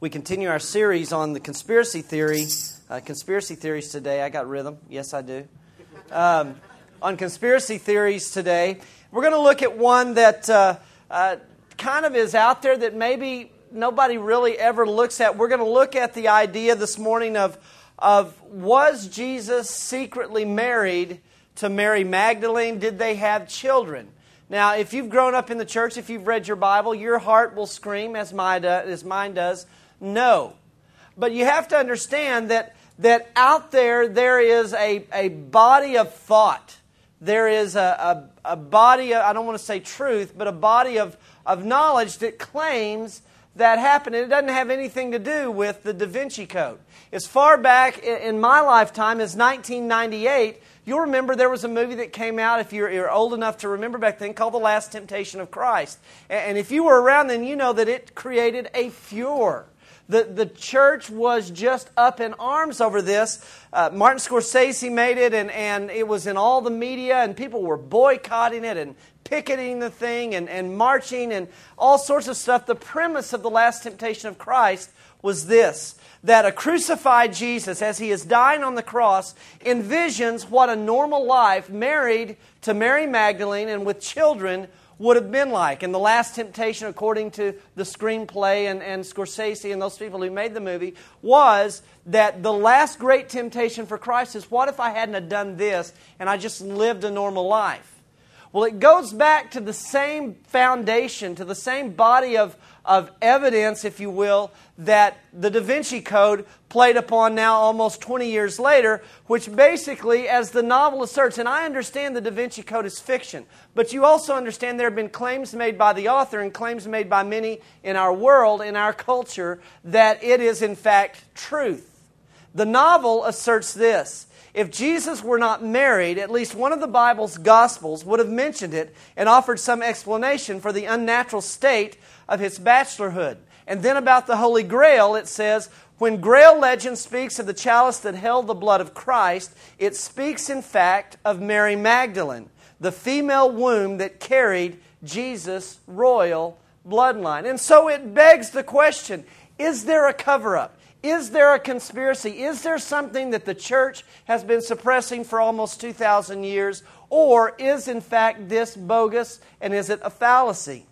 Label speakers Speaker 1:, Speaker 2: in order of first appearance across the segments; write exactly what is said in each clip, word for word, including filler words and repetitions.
Speaker 1: We continue our series on the conspiracy theory, uh, conspiracy theories today. I got rhythm. Yes, I do. Um, on conspiracy theories today, we're going to look at one that uh, uh, kind of is out there that maybe nobody really ever looks at. We're going to look at the idea this morning of, of was Jesus secretly married to Mary Magdalene? Did they have children? Now, if you've grown up in the church, if you've read your Bible, your heart will scream, as mine, as mine does, no. But you have to understand that, that out there, there is a, a body of thought. There is a, a, a body, of, I don't want to say truth, but a body of, of knowledge that claims that happened. And it doesn't have anything to do with the Da Vinci Code. As far back in my lifetime as nineteen ninety-eight, you'll remember there was a movie that came out, if you're, you're old enough to remember back then, called The Last Temptation of Christ. And if you were around then, you know that it created a furor. The, the church was just up in arms over this. Uh, Martin Scorsese made it, and, and it was in all the media, and people were boycotting it and picketing the thing and, and marching and all sorts of stuff. The premise of The Last Temptation of Christ was this, that a crucified Jesus, as He is dying on the cross, envisions what a normal life married to Mary Magdalene and with children would have been like. And The Last Temptation, according to the screenplay and, and Scorsese and those people who made the movie, was that the last great temptation for Christ is, what if I hadn't have done this and I just lived a normal life? Well, it goes back to the same foundation, to the same body of, of evidence, if you will, that the Da Vinci Code played upon now almost twenty years later, which basically, as the novel asserts, and I understand the Da Vinci Code is fiction, but you also understand there have been claims made by the author and claims made by many in our world, in our culture, that it is in fact truth. The novel asserts this: if Jesus were not married, at least one of the Bible's Gospels would have mentioned it and offered some explanation for the unnatural state of His bachelorhood. And then about the Holy Grail, it says, when Grail legend speaks of the chalice that held the blood of Christ, it speaks in fact of Mary Magdalene, the female womb that carried Jesus' royal bloodline. And so it begs the question, is there a cover-up? Is there a conspiracy? Is there something that the church has been suppressing for almost two thousand years? Or is in fact this bogus, and is it a fallacy?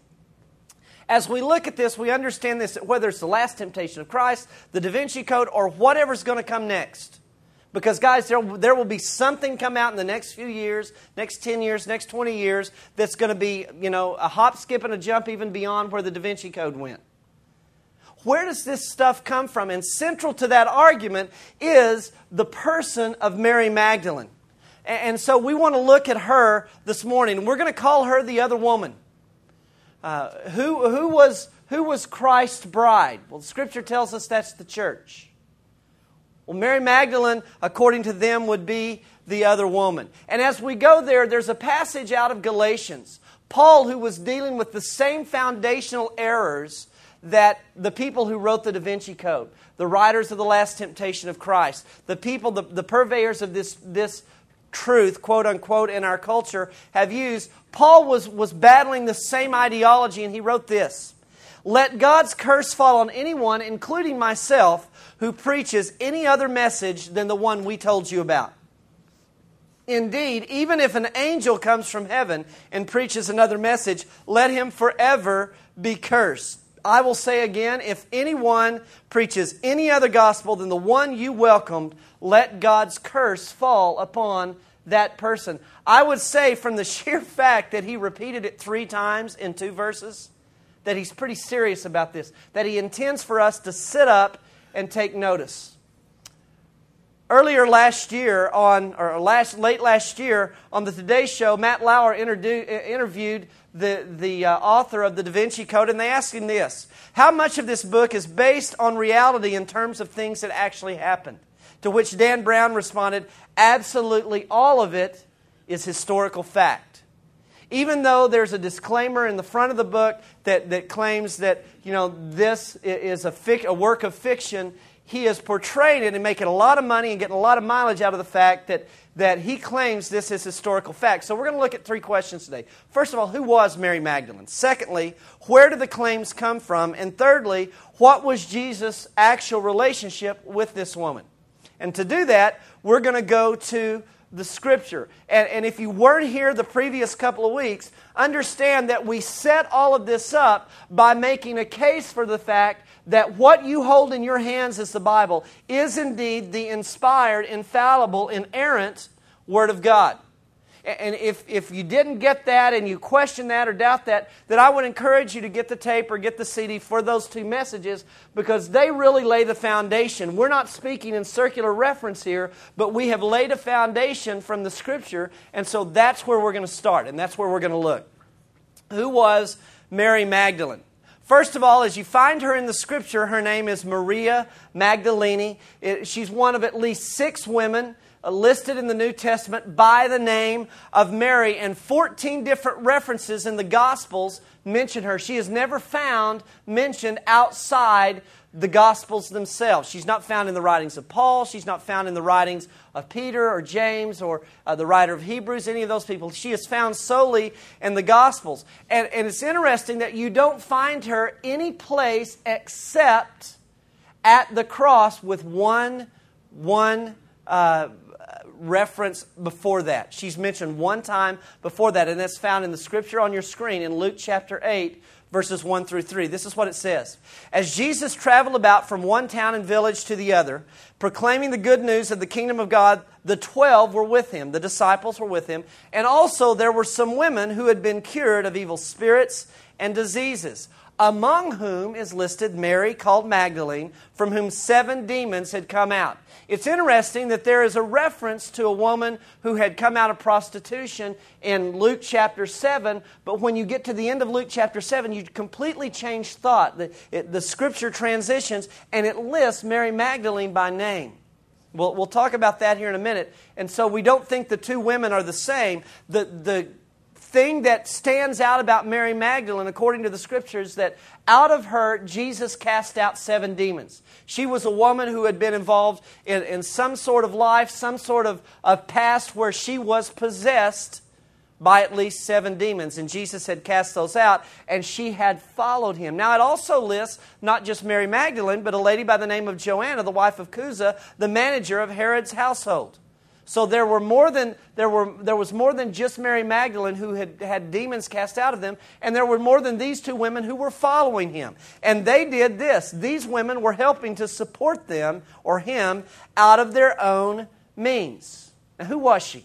Speaker 1: As we look at this, we understand this, whether it's the Last Temptation of Christ, the Da Vinci Code, or whatever's going to come next. Because guys, there, there will be something come out in the next few years, next ten years, next twenty years, that's going to be, you know, a hop, skip, and a jump even beyond where the Da Vinci Code went. Where does this stuff come from? And central to that argument is the person of Mary Magdalene. And so we want to look at her this morning. We're going to call her the other woman. Uh, who, who, was, who was Christ's bride? Well, Scripture tells us that's the church. Well, Mary Magdalene, according to them, would be the other woman. And as we go there, there's a passage out of Galatians. Paul, who was dealing with the same foundational errors that the people who wrote the Da Vinci Code, the writers of The Last Temptation of Christ, the people, the, the purveyors of this, this truth, quote unquote, in our culture have used. Paul was, was battling the same ideology, and he wrote this: let God's curse fall on anyone, including myself, who preaches any other message than the one we told you about. Indeed, even if an angel comes from heaven and preaches another message, let him forever be cursed. I will say again, if anyone preaches any other gospel than the one you welcomed, let God's curse fall upon that person. I would say from the sheer fact that he repeated it three times in two verses, that he's pretty serious about this, that he intends for us to sit up and take notice. Earlier last year, on or last late last year, on the Today Show, Matt Lauer interviewed the, the uh, author of the Da Vinci Code, and they asked him this: how much of this book is based on reality in terms of things that actually happened? To which Dan Brown responded, absolutely all of it is historical fact. Even though there's a disclaimer in the front of the book that, that claims that, you know, this is a, fic, a work of fiction, he is portraying it and making a lot of money and getting a lot of mileage out of the fact that, that he claims this is historical fact. So we're going to look at three questions today. First of all, who was Mary Magdalene? Secondly, where did the claims come from? And thirdly, what was Jesus' actual relationship with this woman? And to do that, we're going to go to the Scripture. And, and if you weren't here the previous couple of weeks, understand that we set all of this up by making a case for the fact that what you hold in your hands as the Bible is indeed the inspired, infallible, inerrant Word of God. And if, if you didn't get that and you question that or doubt that, then I would encourage you to get the tape or get the C D for those two messages, because they really lay the foundation. We're not speaking in circular reference here, but we have laid a foundation from the Scripture, and so that's where we're going to start, and that's where we're going to look. Who was Mary Magdalene? First of all, as you find her in the Scripture, her name is Maria Magdalene. It, she's one of at least six women listed in the New Testament by the name of Mary, and fourteen different references in the Gospels mention her. She is never found mentioned outside the Gospels themselves. She's not found in the writings of Paul. She's not found in the writings of Peter or James or uh, the writer of Hebrews, any of those people. She is found solely in the Gospels. And, and it's interesting that you don't find her any place except at the cross with one, one uh, reference before that. She's mentioned one time before that, and that's found in the Scripture on your screen in Luke chapter eight, verses one through three. This is what it says. As Jesus traveled about from one town and village to the other, proclaiming the good news of the kingdom of God, the twelve were with him, the disciples were with him, and also there were some women who had been cured of evil spirits and diseases, among whom is listed Mary, called Magdalene, from whom seven demons had come out. It's interesting that there is a reference to a woman who had come out of prostitution in Luke chapter seven, but when you get to the end of Luke chapter seven, you completely change thought. The, it, the Scripture transitions, and it lists Mary Magdalene by name. We'll, we'll talk about that here in a minute. And so we don't think the two women are the same. The, the thing that stands out about Mary Magdalene, according to the Scriptures, that out of her, Jesus cast out seven demons. She was a woman who had been involved in, in some sort of life, some sort of, of past where she was possessed by at least seven demons. And Jesus had cast those out, and she had followed him. Now, it also lists not just Mary Magdalene, but a lady by the name of Joanna, the wife of Chuza, the manager of Herod's household. So there were more than there were there was more than just Mary Magdalene who had had demons cast out of them, and there were more than these two women who were following him. And they did this. These women were helping to support them or him out of their own means. Now, who was she?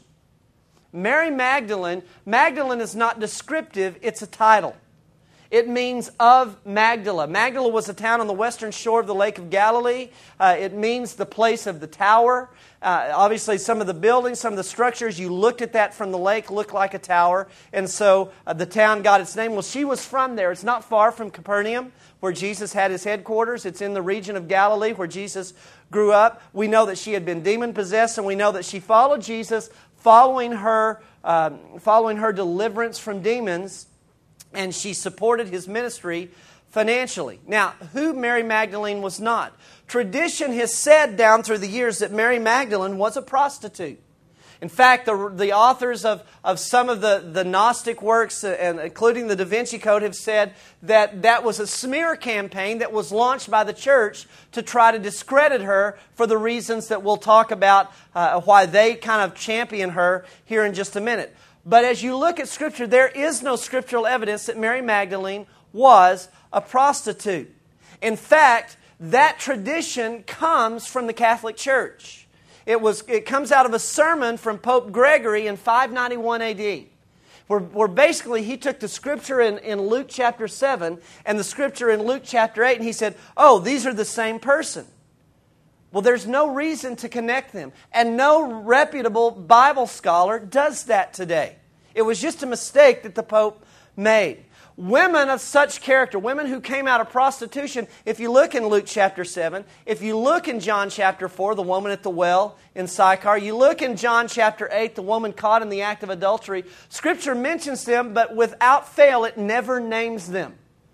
Speaker 1: Mary Magdalene. Magdalene is not descriptive, it's a title. It means of Magdala. Magdala was a town on the western shore of the Lake of Galilee. Uh, it means the place of the tower. Uh, obviously, some of the buildings, some of the structures, you looked at that from the lake, looked like a tower. And so uh, the town got its name. Well, she was from there. It's not far from Capernaum, where Jesus had his headquarters. It's in the region of Galilee, where Jesus grew up. We know that she had been demon-possessed, and we know that she followed Jesus, following her, um, following her deliverance from demons, and she supported his ministry financially. Now, who Mary Magdalene was not? Tradition has said down through the years that Mary Magdalene was a prostitute. In fact, the, the authors of, of some of the, the Gnostic works, and including the Da Vinci Code, have said that that was a smear campaign that was launched by the church to try to discredit her for the reasons that we'll talk about, uh, why they kind of champion her here in just a minute. But as you look at Scripture, there is no scriptural evidence that Mary Magdalene was a prostitute. In fact, that tradition comes from the Catholic Church. It was it comes out of a sermon from Pope Gregory in five ninety-one A D, where, where basically he took the Scripture in, in Luke chapter seven and the Scripture in Luke chapter eight, and he said, oh, these are the same person. Well, there's no reason to connect them. And no reputable Bible scholar does that today. It was just a mistake that the Pope made. Women of such character, women who came out of prostitution, if you look in Luke chapter seven, if you look in John chapter four, the woman at the well in Sychar, you look in John chapter eight, the woman caught in the act of adultery, Scripture mentions them, but without fail, it never names them.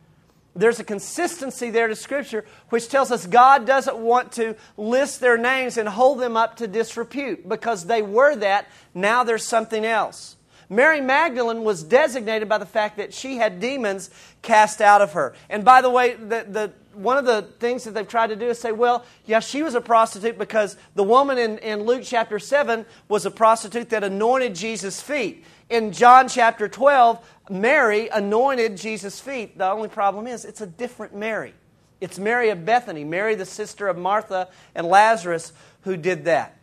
Speaker 1: There's a consistency there to Scripture which tells us God doesn't want to list their names and hold them up to disrepute because they were that. Now there's something else. Mary Magdalene was designated by the fact that she had demons cast out of her. And by the way, the, the, one of the things that they've tried to do is say, well, yeah, she was a prostitute because the woman in, in Luke chapter seven was a prostitute that anointed Jesus' feet. In John chapter twelve, Mary anointed Jesus' feet. The only problem is it's a different Mary. It's Mary of Bethany, Mary the sister of Martha and Lazarus, who did that.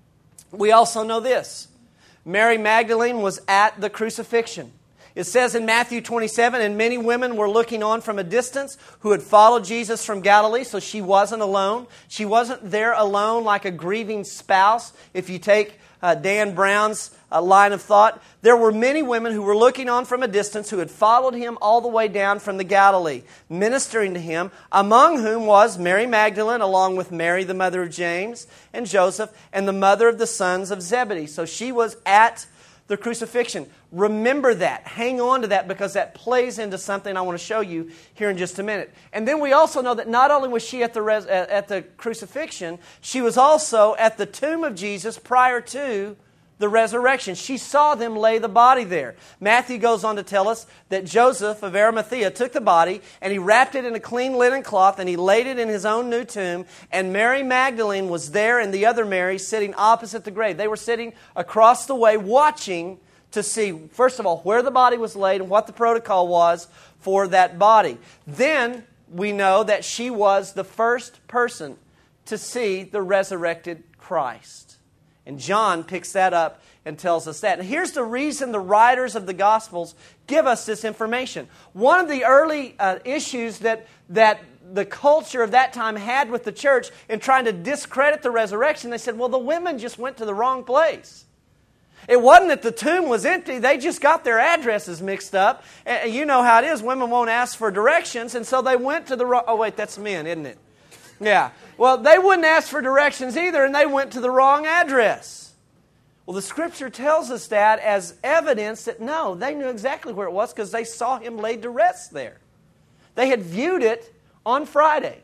Speaker 1: We also know this. Mary Magdalene was at the crucifixion. It says in Matthew twenty-seven, and many women were looking on from a distance who had followed Jesus from Galilee, so she wasn't alone. She wasn't there alone like a grieving spouse, if you take uh, Dan Brown's uh, line of thought. There were many women who were looking on from a distance who had followed Him all the way down from the Galilee, ministering to Him, among whom was Mary Magdalene, along with Mary, the mother of James and Joseph, and the mother of the sons of Zebedee. So she was at the crucifixion. Remember that. Hang on to that because that plays into something I want to show you here in just a minute. And then we also know that not only was she at the res- at the crucifixion, she was also at the tomb of Jesus prior to the resurrection. She saw them lay the body there. Matthew goes on to tell us that Joseph of Arimathea took the body and he wrapped it in a clean linen cloth and he laid it in his own new tomb. And Mary Magdalene was there and the other Mary sitting opposite the grave. They were sitting across the way watching to see, first of all, where the body was laid and what the protocol was for that body. Then we know that she was the first person to see the resurrected Christ. And John picks that up and tells us that. And here's the reason the writers of the Gospels give us this information. One of the early uh, issues that, that the culture of that time had with the church in trying to discredit the resurrection, they said, well, the women just went to the wrong place. It wasn't that the tomb was empty. They just got their addresses mixed up. And you know how it is. Women won't ask for directions. And so they went to the wrong... Oh, wait, that's men, isn't it? Yeah. Well, they wouldn't ask for directions either, and they went to the wrong address. Well, the Scripture tells us that as evidence that, no, they knew exactly where it was because they saw Him laid to rest there. They had viewed it on Friday.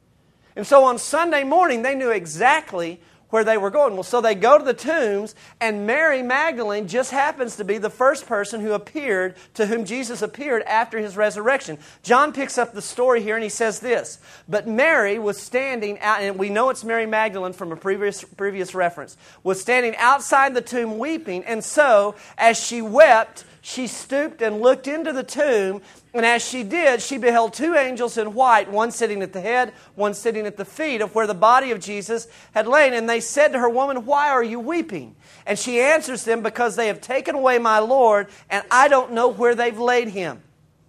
Speaker 1: And so on Sunday morning, they knew exactly where they were going. Well, so they go to the tombs, and Mary Magdalene just happens to be the first person who appeared, to whom Jesus appeared after His resurrection. John picks up the story here, and he says this, but Mary was standing out, and we know it's Mary Magdalene from a previous, previous reference, was standing outside the tomb weeping, and so, as she wept, she stooped and looked into the tomb, and as she did, she beheld two angels in white, one sitting at the head, one sitting at the feet of where the body of Jesus had lain. And they said to her, woman, why are you weeping? And she answers them, because they have taken away my Lord, and I don't know where they've laid Him.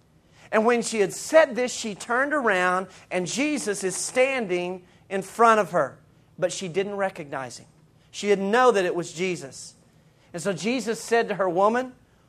Speaker 1: And when she had said this, she turned around, and Jesus is standing in front of her. But she didn't recognize Him. She didn't know that it was Jesus. And so Jesus said to her, woman,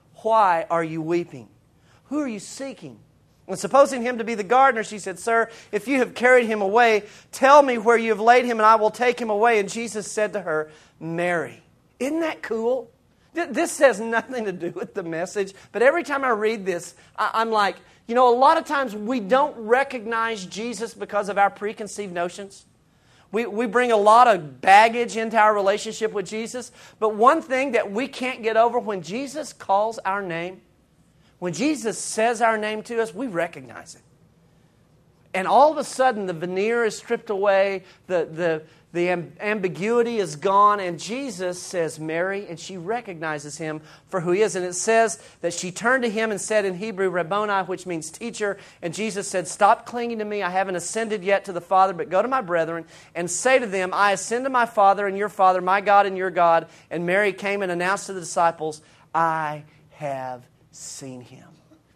Speaker 1: why are you weeping? Who are you seeking? And supposing him to be the gardener, she said, sir, if you have carried him away, tell me where you have laid him, and I will take him away. And Jesus said to her, Mary. Isn't that cool? This has nothing to do with the message, but every time I read this, I'm like, you know, a lot of times we don't recognize Jesus because of our preconceived notions. We, we bring a lot of baggage into our relationship with Jesus, but one thing that we can't get over, when Jesus calls our name, when Jesus says our name to us, we recognize it. And all of a sudden, the veneer is stripped away, the, the, the ambiguity is gone, and Jesus says, Mary, and she recognizes Him for who He is. And it says that she turned to Him and said in Hebrew, Rabboni, which means teacher. And Jesus said, stop clinging to me. I haven't ascended yet to the Father, but go to my brethren and say to them, I ascend to my Father and your Father, my God and your God. And Mary came and announced to the disciples, I have seen Him.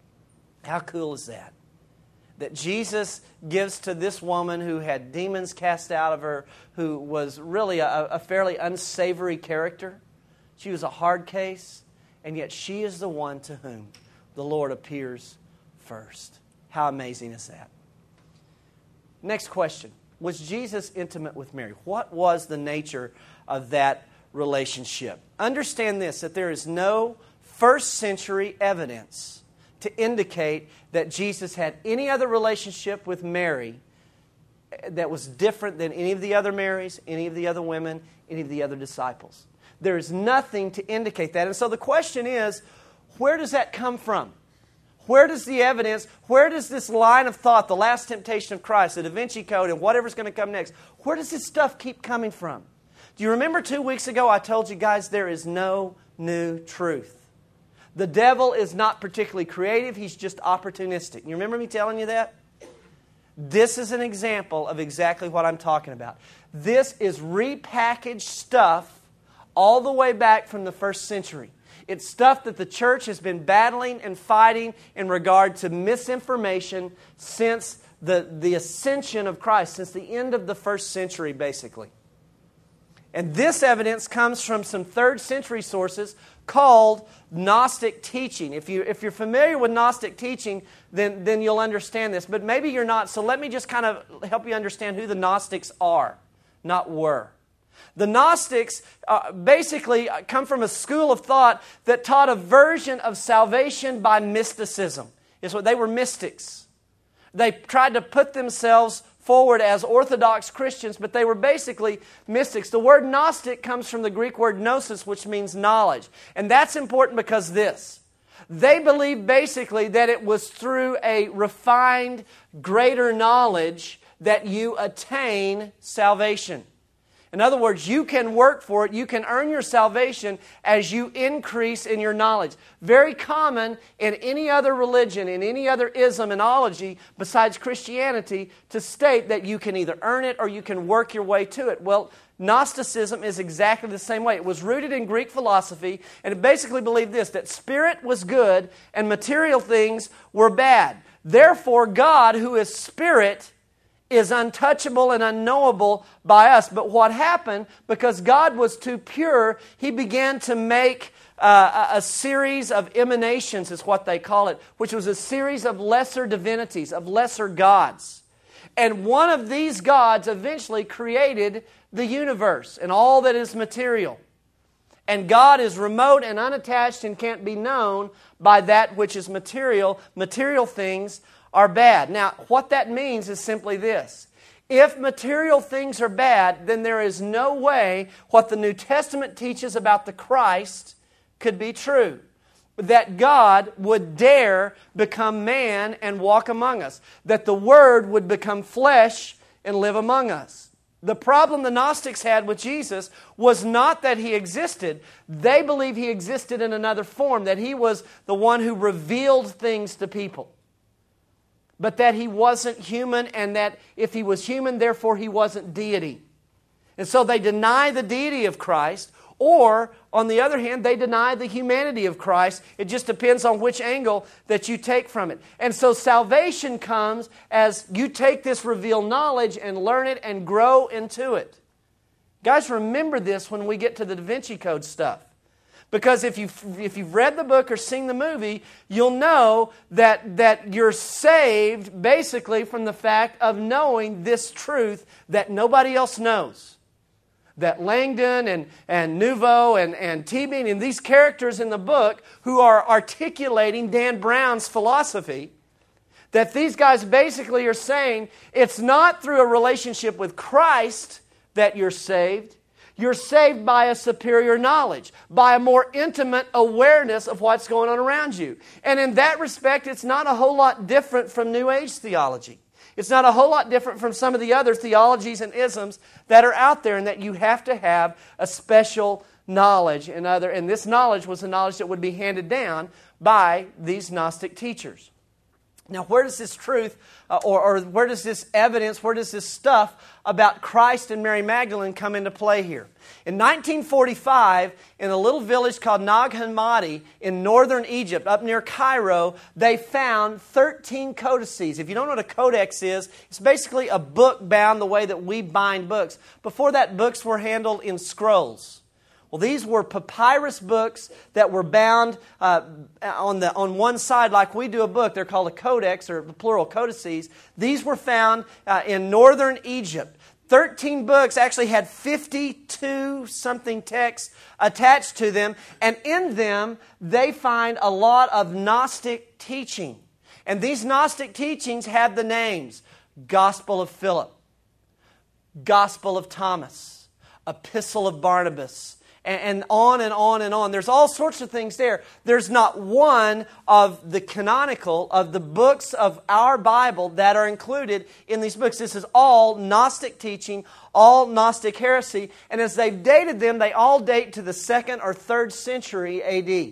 Speaker 1: How cool is that? That Jesus gives to this woman who had demons cast out of her, who was really a, a fairly unsavory character. She was a hard case, and yet she is the one to whom the Lord appears first. How amazing is that? Next question. Was Jesus intimate with Mary? What was the nature of that relationship? Understand this, that there is no first century evidence, to indicate that Jesus had any other relationship with Mary that was different than any of the other Marys, any of the other women, any of the other disciples. There is nothing to indicate that. And so the question is, where does that come from? Where does the evidence, where does this line of thought, the last temptation of Christ, the Da Vinci Code, and whatever's going to come next, where does this stuff keep coming from? Do you remember two weeks ago I told you guys there is no new truth? The devil is not particularly creative, he's just opportunistic. You remember me telling you that? This is an example of exactly what I'm talking about. This is repackaged stuff all the way back from the first century. It's stuff that the church has been battling and fighting in regard to misinformation since the, the ascension of Christ, since the end of the first century, basically. And this evidence comes from some third century sources called Gnostic teaching. If, you, if you're familiar with Gnostic teaching, then, then you'll understand this. But maybe you're not, so let me just kind of help you understand who the Gnostics are, not were. The Gnostics uh, basically come from a school of thought that taught a version of salvation by mysticism. It's what they were mystics. They tried to put themselves forward as Orthodox Christians, but they were basically mystics. The word Gnostic comes from the Greek word gnosis, which means knowledge. And that's important because this. They believed basically that it was through a refined, greater knowledge that you attain salvation. In other words, you can work for it. You can earn your salvation as you increase in your knowledge. Very common in any other religion, in any other ismology besides Christianity, to state that you can either earn it or you can work your way to it. Well, Gnosticism is exactly the same way. It was rooted in Greek philosophy, and it basically believed this, that spirit was good and material things were bad. Therefore, God, who is spirit, is untouchable and unknowable by us. But what happened, because God was too pure, He began to make uh, a, a series of emanations, is what they call it, which was a series of lesser divinities, of lesser gods. And one of these gods eventually created the universe and all that is material. And God is remote and unattached and can't be known by that which is material. Material things are bad. Now, what that means is simply this. If material things are bad, then there is no way what the New Testament teaches about the Christ could be true. That God would dare become man and walk among us. That the Word would become flesh and live among us. The problem the Gnostics had with Jesus was not that He existed. They believed He existed in another form, that He was the one who revealed things to people. But that He wasn't human, and that if He was human, therefore He wasn't deity. And so they deny the deity of Christ, or, on the other hand, they deny the humanity of Christ. It just depends on which angle that you take from it. And so salvation comes as you take this revealed knowledge and learn it and grow into it. Guys, remember this when we get to the Da Vinci Code stuff. Because if you've, if you've read the book or seen the movie, you'll know that, that you're saved basically from the fact of knowing this truth that nobody else knows. That Langdon and, and Nouveau and, and Tebing and these characters in the book who are articulating Dan Brown's philosophy, that these guys basically are saying it's not through a relationship with Christ that you're saved. You're saved by a superior knowledge, by a more intimate awareness of what's going on around you. And in that respect, it's not a whole lot different from New Age theology. It's not a whole lot different from some of the other theologies and isms that are out there, and that you have to have a special knowledge. And, other, and this knowledge was the knowledge that would be handed down by these Gnostic teachers. Now, where does this truth, uh, or, or where does this evidence, where does this stuff about Christ and Mary Magdalene come into play here? In nineteen forty-five, in a little village called Nag Hammadi in northern Egypt, up near Cairo, they found thirteen codices. If you don't know what a codex is, it's basically a book bound the way that we bind books. Before that, books were handled in scrolls. Well, these were papyrus books that were bound uh, on the on one side like we do a book. They're called a codex, or plural codices. These were found uh, in northern Egypt. thirteen books actually had fifty-two something texts attached to them, and in them they find a lot of Gnostic teaching. And these Gnostic teachings have the names Gospel of Philip, Gospel of Thomas, Epistle of Barnabas, and on and on and on. There's all sorts of things there. There's not one of the canonical, of the books of our Bible that are included in these books. This is all Gnostic teaching, all Gnostic heresy. And as they've dated them, they all date to the second or third century A D.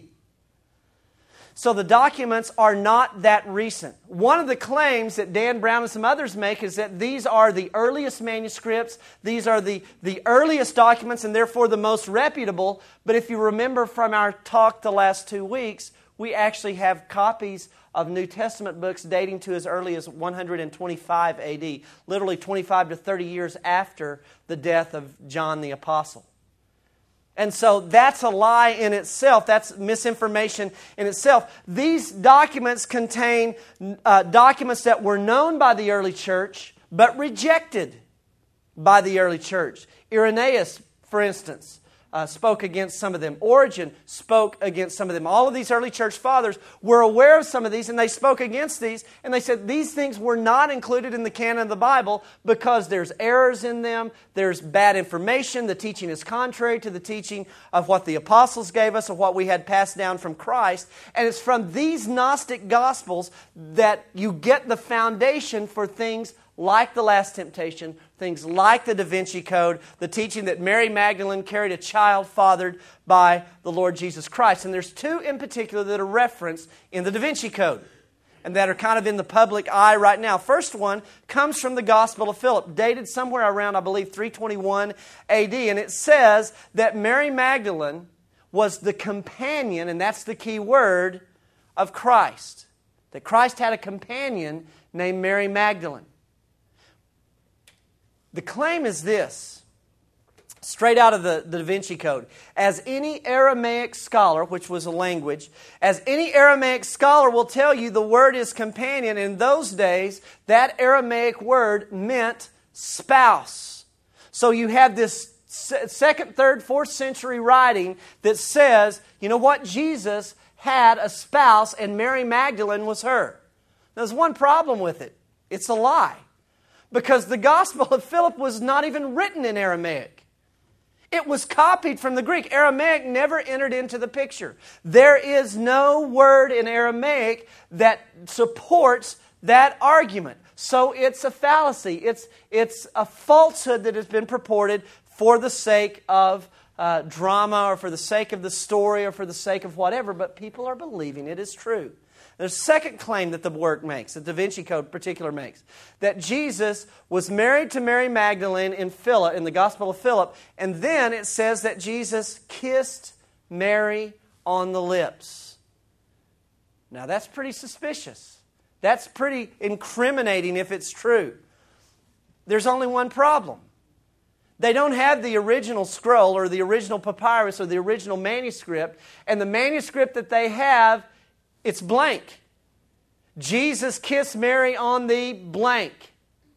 Speaker 1: So the documents are not that recent. One of the claims that Dan Brown and some others make is that these are the earliest manuscripts, these are the, the earliest documents, and therefore the most reputable. But if you remember from our talk the last two weeks, we actually have copies of New Testament books dating to as early as one hundred twenty-five A D, literally twenty-five to thirty years after the death of John the Apostle. And so that's a lie in itself. That's misinformation in itself. These documents contain uh, documents that were known by the early church, but rejected by the early church. Irenaeus, for instance, uh, spoke against some of them. Origen spoke against some of them. All of these early church fathers were aware of some of these, and they spoke against these, and they said these things were not included in the canon of the Bible because there's errors in them, there's bad information, the teaching is contrary to the teaching of what the apostles gave us, of what we had passed down from Christ. And it's from these Gnostic Gospels that you get the foundation for things like the Last Temptation, things like the Da Vinci Code, the teaching that Mary Magdalene carried a child fathered by the Lord Jesus Christ. And there's two in particular that are referenced in the Da Vinci Code and that are kind of in the public eye right now. First one comes from the Gospel of Philip, dated somewhere around, I believe, three twenty-one A D. And it says that Mary Magdalene was the companion, and that's the key word, of Christ. That Christ had a companion named Mary Magdalene. The claim is this, straight out of the, the Da Vinci Code. As any Aramaic scholar, which was a language, as any Aramaic scholar will tell you, the word is companion. In those days, that Aramaic word meant spouse. So you have this second, third, fourth century writing that says, you know what, Jesus had a spouse and Mary Magdalene was her. There's one problem with it. It's a lie. Because the Gospel of Philip was not even written in Aramaic. It was copied from the Greek. Aramaic never entered into the picture. There is no word in Aramaic that supports that argument. So it's a fallacy. It's, it's a falsehood that has been purported for the sake of uh, drama or for the sake of the story or for the sake of whatever, but people are believing it is true. There's a second claim that the work makes, that the Da Vinci Code particular makes, that Jesus was married to Mary Magdalene in Philip, in the Gospel of Philip, and then it says that Jesus kissed Mary on the lips. Now that's pretty suspicious. That's pretty incriminating if it's true. There's only one problem. They don't have the original scroll or the original papyrus or the original manuscript, and the manuscript that they have, it's blank. Jesus kissed Mary on the blank.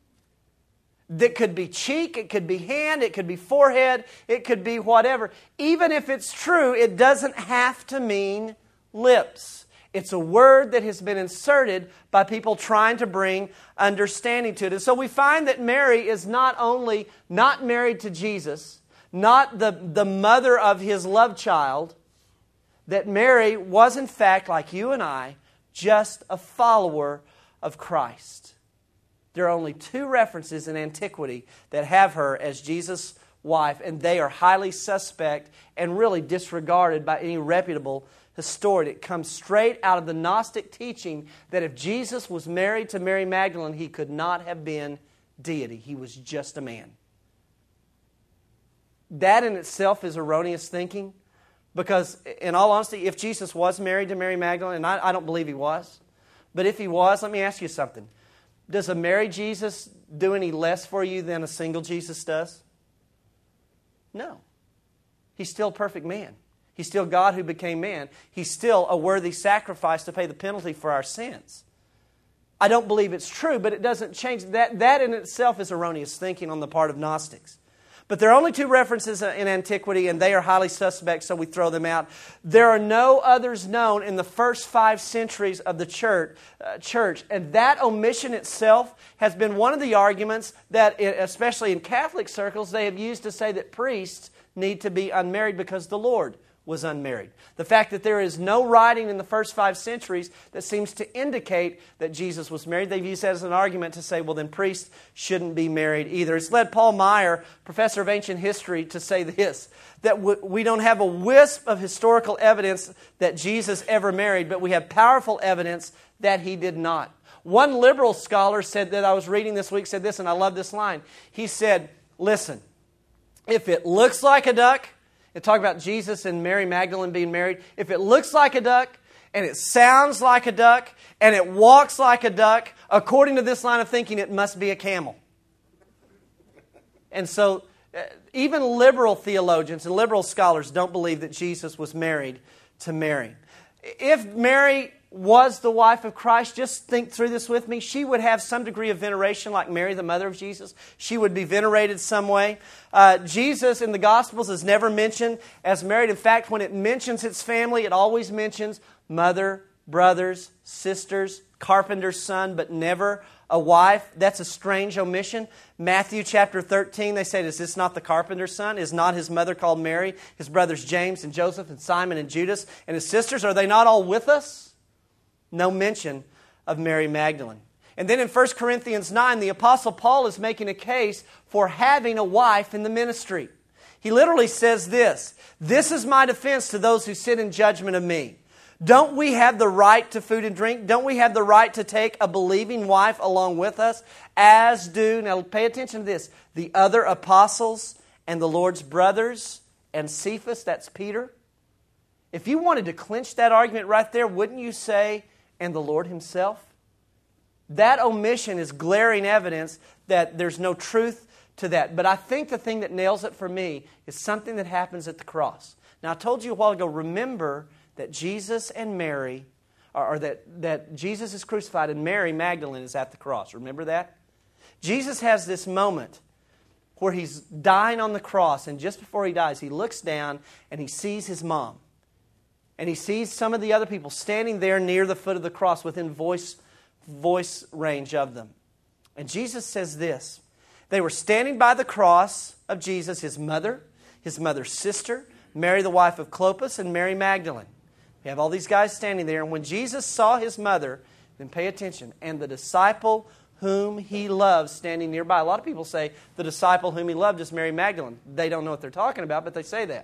Speaker 1: That could be cheek, it could be hand, it could be forehead, it could be whatever. Even if it's true, it doesn't have to mean lips. It's a word that has been inserted by people trying to bring understanding to it. And so we find that Mary is not only not married to Jesus, not the, the mother of His love child, that Mary was in fact, like you and I, just a follower of Christ. There are only two references in antiquity that have her as Jesus' wife, and they are highly suspect and really disregarded by any reputable historian. It comes straight out of the Gnostic teaching that if Jesus was married to Mary Magdalene, He could not have been deity. He was just a man. That in itself is erroneous thinking. Because, in all honesty, if Jesus was married to Mary Magdalene, and I, I don't believe He was, but if He was, let me ask you something. Does a married Jesus do any less for you than a single Jesus does? No. He's still a perfect man. He's still God who became man. He's still a worthy sacrifice to pay the penalty for our sins. I don't believe it's true, but it doesn't change. That, that in itself is erroneous thinking on the part of Gnostics. But there are only two references in antiquity, and they are highly suspect, so we throw them out. There are no others known in the first five centuries of the church, uh, church. And that omission itself has been one of the arguments that, especially in Catholic circles, they have used to say that priests need to be unmarried because the Lord was unmarried. The fact that there is no writing in the first five centuries that seems to indicate that Jesus was married, they've used that as an argument to say, well, then priests shouldn't be married either. It's led Paul Meyer, professor of ancient history, to say this, that we don't have a wisp of historical evidence that Jesus ever married, but we have powerful evidence that He did not. One liberal scholar said that I was reading this week, said this, and I love this line. He said, listen, if it looks like a duck, and talk about Jesus and Mary Magdalene being married. If it looks like a duck, and it sounds like a duck, and it walks like a duck, according to this line of thinking, it must be a camel. And so, uh, even liberal theologians and liberal scholars don't believe that Jesus was married to Mary. If Mary was the wife of Christ, just think through this with me. She would have some degree of veneration like Mary, the mother of Jesus. She would be venerated some way. Uh, Jesus in the Gospels is never mentioned as married. In fact, when it mentions His family, it always mentions mother, brothers, sisters, carpenter's son, but never a wife. That's a strange omission. Matthew chapter thirteen, they say, is this not the carpenter's son? Is not his mother called Mary? His brothers James and Joseph and Simon and Judas and his sisters, are they not all with us? No mention of Mary Magdalene. And then in First Corinthians nine, the Apostle Paul is making a case for having a wife in the ministry. He literally says this, "This is my defense to those who sit in judgment of me. Don't we have the right to food and drink? Don't we have the right to take a believing wife along with us? As do," now pay attention to this, "the other apostles and the Lord's brothers and Cephas," that's Peter. If you wanted to clinch that argument right there, wouldn't you say, "and the Lord Himself"? That omission is glaring evidence that there's no truth to that. But I think the thing that nails it for me is something that happens at the cross. Now, I told you a while ago, remember that Jesus and Mary, or that, that Jesus is crucified and Mary Magdalene is at the cross. Remember that? Jesus has this moment where He's dying on the cross, and just before He dies, He looks down and He sees His mom. And He sees some of the other people standing there near the foot of the cross within voice, voice range of them. And Jesus says this, they were standing by the cross of Jesus, His mother, His mother's sister, Mary the wife of Clopas, and Mary Magdalene. We have all these guys standing there. And when Jesus saw His mother, then pay attention, and the disciple whom He loved standing nearby. A lot of people say the disciple whom He loved is Mary Magdalene. They don't know what they're talking about, but they say that.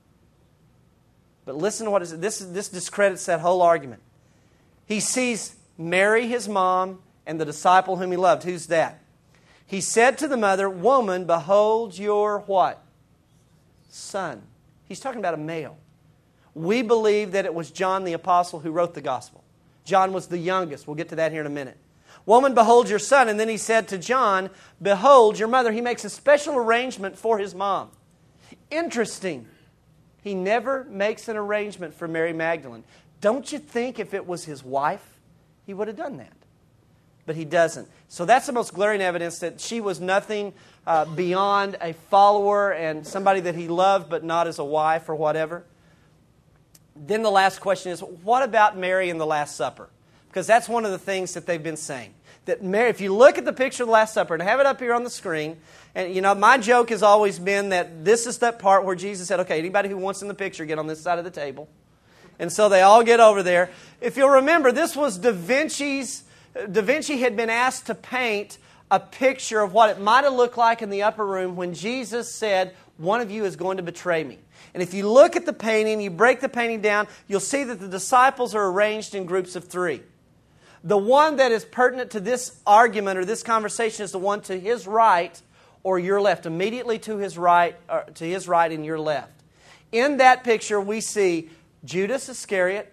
Speaker 1: But listen to what is this. This discredits that whole argument. He sees Mary, His mom, and the disciple whom He loved. Who's that? He said to the mother, "Woman, behold your" what? "Son." He's talking about a male. We believe that it was John the Apostle who wrote the gospel. John was the youngest. We'll get to that here in a minute. "Woman, behold your son." And then He said to John, "Behold your mother." He makes a special arrangement for his mom. Interesting. He never makes an arrangement for Mary Magdalene. Don't you think if it was his wife, he would have done that? But He doesn't. So that's the most glaring evidence that she was nothing uh, beyond a follower and somebody that He loved, but not as a wife or whatever. Then the last question is, what about Mary in the Last Supper? Because that's one of the things that they've been saying. That Mary, if you look at the picture of the Last Supper, and I have it up here on the screen, and you know, my joke has always been that this is that part where Jesus said, okay, anybody who wants in the picture, get on this side of the table. And so they all get over there. If you'll remember, this was Da Vinci's, Da Vinci had been asked to paint a picture of what it might have looked like in the upper room when Jesus said, "One of you is going to betray me." And if you look at the painting, you break the painting down, you'll see that the disciples are arranged in groups of three. The one that is pertinent to this argument or this conversation is the one to his right or your left, immediately to his right, or to his right and your left. In that picture, we see Judas Iscariot,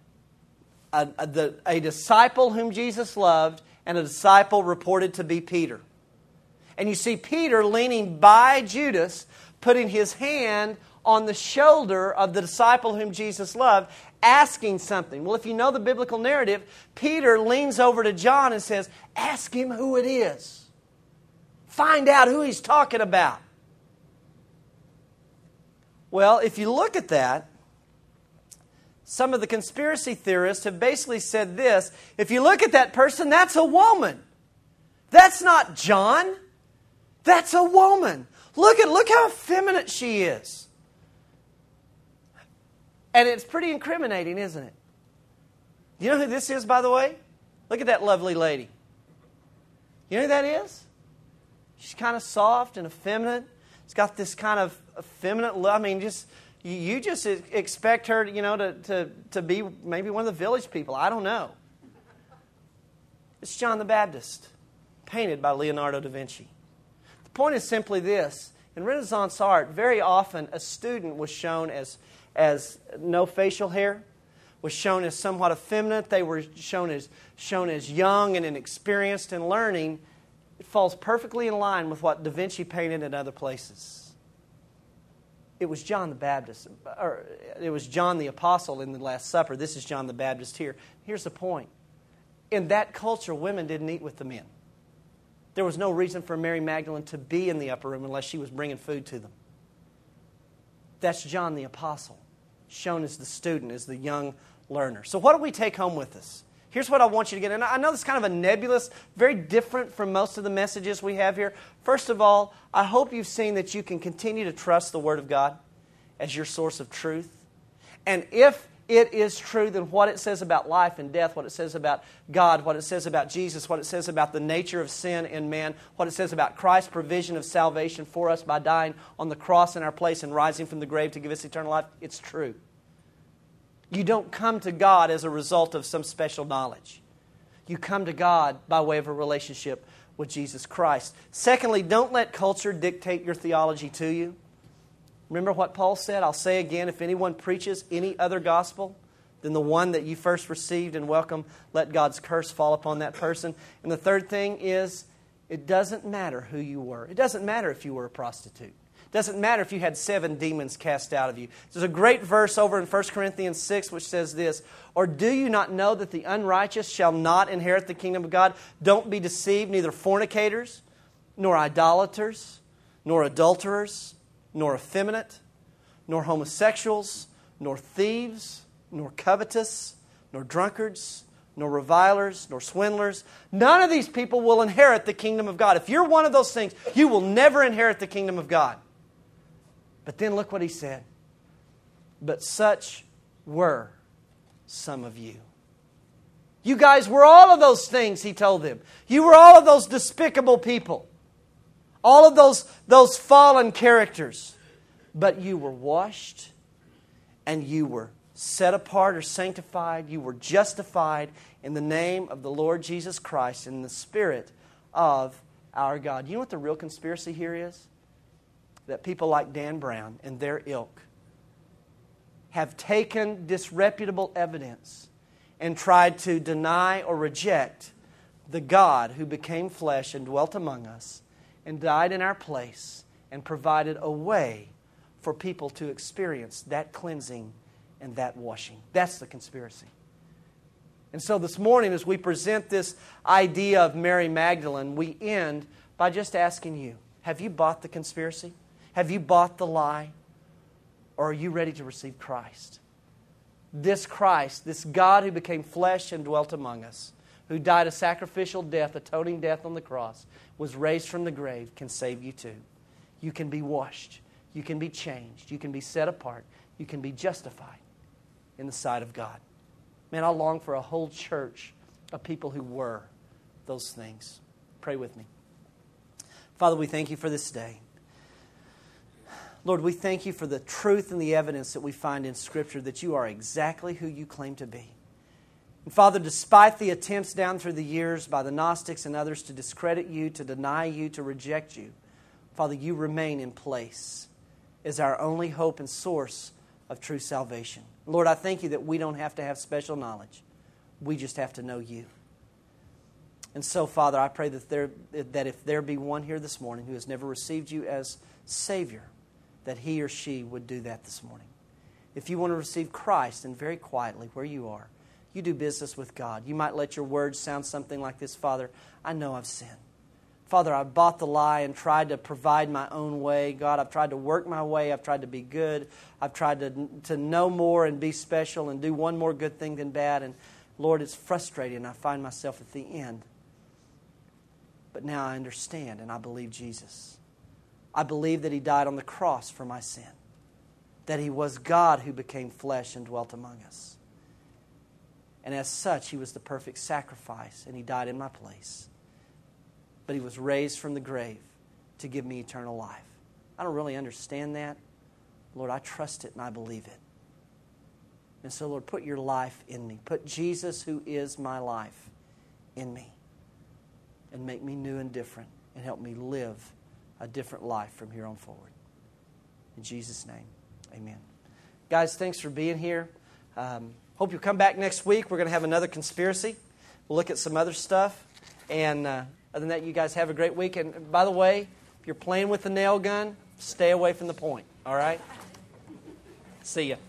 Speaker 1: a, a, the, a disciple whom Jesus loved, and a disciple reported to be Peter. And you see Peter leaning by Judas, putting his hand on the shoulder of the disciple whom Jesus loved, asking something. Well, if you know the biblical narrative, Peter leans over to John and says, ask him who it is. Find out who he's talking about. Well, if you look at that, some of the conspiracy theorists have basically said this: if you look at that person, that's a woman. That's not John. That's a woman. Look at look how effeminate she is. And it's pretty incriminating, isn't it? You know who this is, by the way? Look at that lovely lady. You know who that is? She's kind of soft and effeminate. It's got this kind of effeminate look. I mean, just you, you just expect her, you know, to, to, to be maybe one of the village people. I don't know. It's John the Baptist, painted by Leonardo da Vinci. The point is simply this. In Renaissance art, very often a student was shown as, as no facial hair, was shown as somewhat effeminate. They were shown as, shown as young and inexperienced in learning. It falls perfectly in line with what Da Vinci painted in other places. It was John the Baptist, or it was John the Apostle in the Last Supper. This is John the Baptist here. Here's the point. In that culture, women didn't eat with the men. There was no reason for Mary Magdalene to be in the upper room unless she was bringing food to them. That's John the Apostle, shown as the student, as the young learner. So what do we take home with us? Here's what I want you to get. And I know this is kind of a nebulous, very different from most of the messages we have here. First of all, I hope you've seen that you can continue to trust the Word of God as your source of truth. And if it is true, then what it says about life and death, what it says about God, what it says about Jesus, what it says about the nature of sin in man, what it says about Christ's provision of salvation for us by dying on the cross in our place and rising from the grave to give us eternal life, it's true. You don't come to God as a result of some special knowledge. You come to God by way of a relationship with Jesus Christ. Secondly, don't let culture dictate your theology to you. Remember what Paul said? I'll say again, if anyone preaches any other gospel than the one that you first received and welcome, let God's curse fall upon that person. And the third thing is, it doesn't matter who you were. It doesn't matter if you were a prostitute. It doesn't matter if you had seven demons cast out of you. There's a great verse over in First Corinthians six which says this: or do you not know that the unrighteous shall not inherit the kingdom of God? Don't be deceived, neither fornicators, nor idolaters, nor adulterers, nor effeminate, nor homosexuals, nor thieves, nor covetous, nor drunkards, nor revilers, nor swindlers. None of these people will inherit the kingdom of God. If you're one of those things, you will never inherit the kingdom of God. But then look what he said. But such were some of you. You guys were all of those things, he told them. You were all of those despicable people. All of those, those fallen characters. But you were washed and you were set apart or sanctified. You were justified in the name of the Lord Jesus Christ in the Spirit of our God. You know what the real conspiracy here is? That people like Dan Brown and their ilk have taken disreputable evidence and tried to deny or reject the God who became flesh and dwelt among us and died in our place and provided a way for people to experience that cleansing and that washing. That's the conspiracy. And so this morning, as we present this idea of Mary Magdalene, we end by just asking you, have you bought the conspiracy? Have you bought the lie? Or are you ready to receive Christ? This Christ, this God who became flesh and dwelt among us, who died a sacrificial death, atoning death on the cross, was raised from the grave, can save you too. You can be washed. You can be changed. You can be set apart. You can be justified in the sight of God. Man, I long for a whole church of people who were those things. Pray with me. Father, we thank you for this day. Lord, we thank you for the truth and the evidence that we find in Scripture that you are exactly who you claim to be. And Father, despite the attempts down through the years by the Gnostics and others to discredit you, to deny you, to reject you, Father, you remain in place as our only hope and source of true salvation. Lord, I thank you that we don't have to have special knowledge. We just have to know you. And so, Father, I pray that there that if there be one here this morning who has never received you as Savior, that he or she would do that this morning. If you want to receive Christ, and very quietly, where you are, you do business with God. You might let your words sound something like this: Father, I know I've sinned. Father, I've bought the lie and tried to provide my own way. God, I've tried to work my way. I've tried to be good. I've tried to, to know more and be special and do one more good thing than bad. And Lord, it's frustrating. I find myself at the end. But now I understand and I believe Jesus. I believe that He died on the cross for my sin. That He was God who became flesh and dwelt among us. And as such, He was the perfect sacrifice and He died in my place. But He was raised from the grave to give me eternal life. I don't really understand that. Lord, I trust it and I believe it. And so, Lord, put your life in me. Put Jesus, who is my life, in me. And make me new and different. And help me live a different life from here on forward. In Jesus' name, amen. Guys, thanks for being here. Um, hope you'll come back next week. We're going to have another conspiracy. We'll look at some other stuff. And uh, other than that, you guys have a great week. And by the way, if you're playing with the nail gun, stay away from the point. All right? See ya.